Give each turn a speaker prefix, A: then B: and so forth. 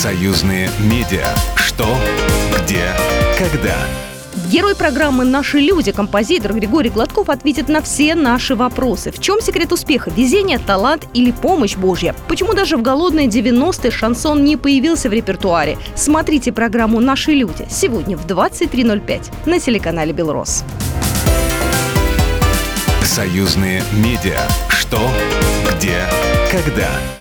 A: Союзные медиа. Что, где, когда.
B: Герой программы «Наши люди», композитор Григорий Гладков, ответит на все наши вопросы. В чем секрет успеха? Везение, талант или помощь Божья? Почему даже в голодные 90-е шансон не появился в репертуаре? Смотрите программу «Наши люди» сегодня в 23:05 на телеканале «Белрос».
A: Союзные медиа. Что, где, когда.